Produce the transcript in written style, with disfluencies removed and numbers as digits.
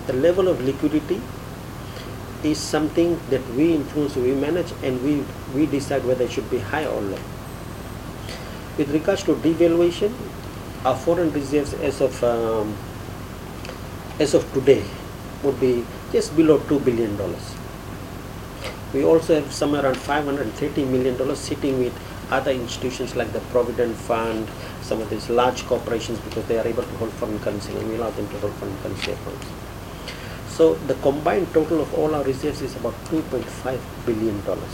The level of liquidity is something that we influence, we manage, and we decide whether it should be high or low. With regards to devaluation, our foreign reserves as of today would be just below $2 billion. We also have somewhere around $530 million sitting with other institutions like the Provident Fund, some of these large corporations, because they are able to hold foreign currency and we allow them to hold foreign currency accounts. So the combined total of all our reserves is about $2.5 billion.